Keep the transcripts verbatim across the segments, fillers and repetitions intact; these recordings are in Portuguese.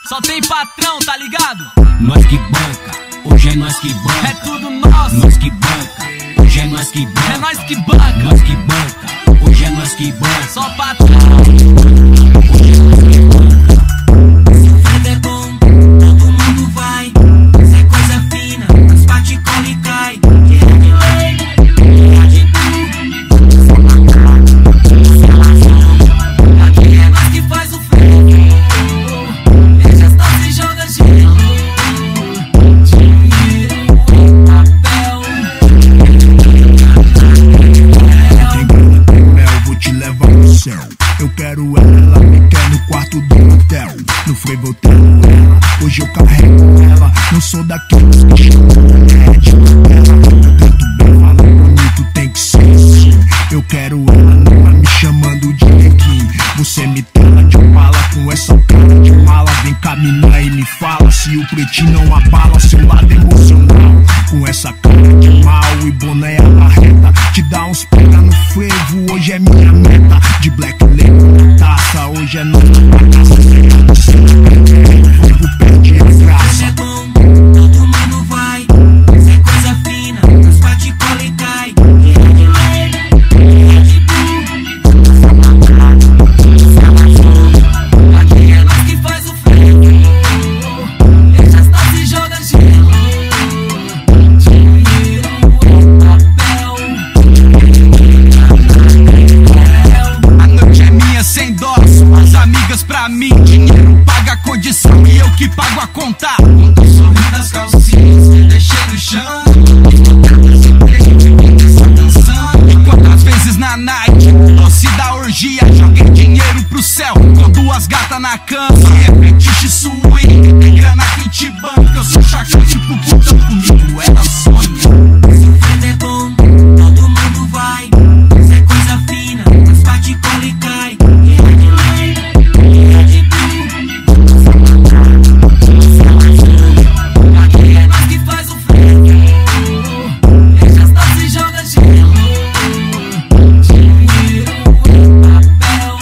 Só tem patrão, tá ligado? Nós que banca, hoje é nós que banca. É tudo nosso. Nós que banca, hoje é nós que banca. É nós que banca. Nós que banca, hoje é nós que banca. Só patrão. Hoje é nós que banca. Se o frevo é bom, todo mundo vai. Se é coisa fina, as bate, cola e cai. Que é de lei, que é de tudo. Se é macaco, se é lasão. Aqui é nós que faz o frevo. Deixa as taças e joga gelo. Dinheiro em papel. Tem grana, tem mel, vou te levar pro céu. Eu quero ela, ela me quer no quarto do hotel. No frevo eu tenho ela, hoje eu carrego ela. Não sou daqueles que chamam mulher de novela. Eu canto bem, falo bonito, tem que ser assim. Eu quero ela, não é me chamando de neguinho. Você me tela de bala com essa cara de mala. Vem caminhar e me fala se o pretinho não abala seu lado emocional. Com essa cara de mal e boné a barreta. Te dá uns pega no frevo, hoje é minha meta. De black label na taça, hoje é nós na praça. O frevo perde a Se graça. é bom, todo mundo vai. Se é coisa fina, as bate, cola e cai. Que é de lei, que é de tudo. Se é macaco, se é lasão. Aqui é nós que faz o frevo. Deixa as taças e joga gelo. Dinheiro em papel. A noite é minha sem dó, são as amigas pra mim. Dinheiro paga a condição e eu que pago a conta. Quando sorri nas calcinhas, me deixei no chão. E quantas vezes na night, doce da orgia, joguei dinheiro pro céu com duas gatas na cama. Se é fetiche swing, tem grana que te banca. Eu sou chato tipo puta, comigo ela sonha. Se o frevo é bom, todo mundo vai. Se é coisa fina, as bate, cola e cai. Que é de lei, que é de tudo. Se é macaco, se é lasão. Aqui é nós que faz o frevo. Deixa as taças e joga gelo. Dinheiro em papel.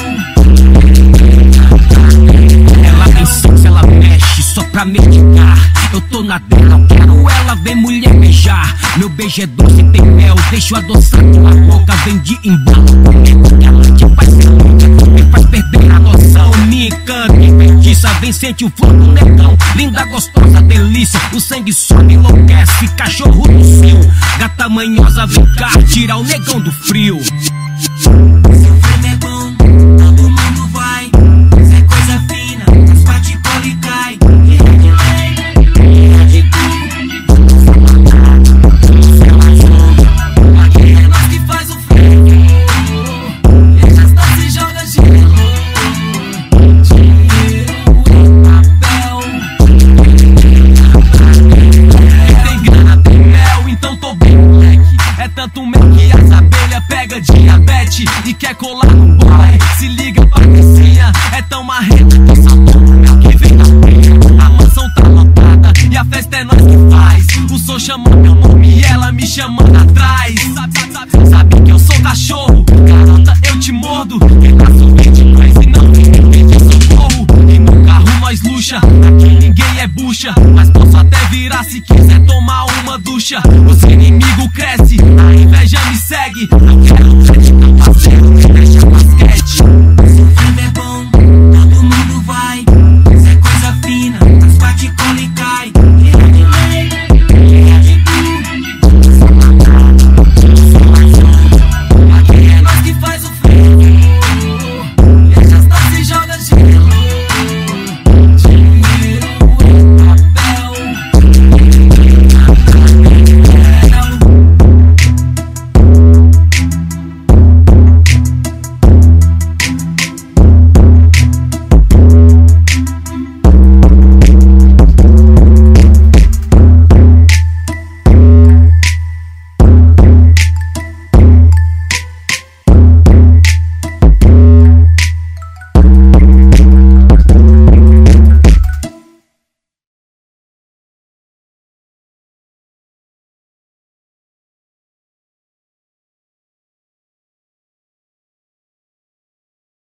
Ela tem sexo, ela mexe só pra medicar. Eu tô na dela, eu quero ela, vem mulher beijar. Meu beijo é doce, tem mel, deixo adoçar tua boca. Vem de embalo comigo, que ela te faz ser louca. Me faz perder a noção, me encanta, me feitiça. Vem, sente o flor do negão, linda, gostosa, delícia. O sangue sobe, enlouquece, cachorro do cio. Gata manhosa, vem cá, tira o negão do frio. Se o frevo é bom, todo mundo vai. Se é coisa fina, as bate, cola e cai. Que é de lei, que é de tudo. Se é macaco, se é lasão. Aqui é nós que faz o frevo. Deixa as taças e joga gelo. Dinheiro em papel. Tem grana, tem mel, então tô bem moleque. É tanto mel que as abelhas pega diabetes e quer colar no boy. Se liga patricinha, é tão marreta que só toma o mel que vem na penha. A mansão tá lotada e a festa é nós que faz. O som chama meu nome e ela me chamando atrás. Sabe, sabe, sabe, sabe que eu sou cachorro, garota, eu te mordo. Quem tá sorvete nós e não tem pedir socorro. E no carro nós luxa, aqui ninguém é bucha. Mas posso até virar se quiser tomar uma ducha. Os inimigos crescem, a inveja me segue. Não quero ver de não fazer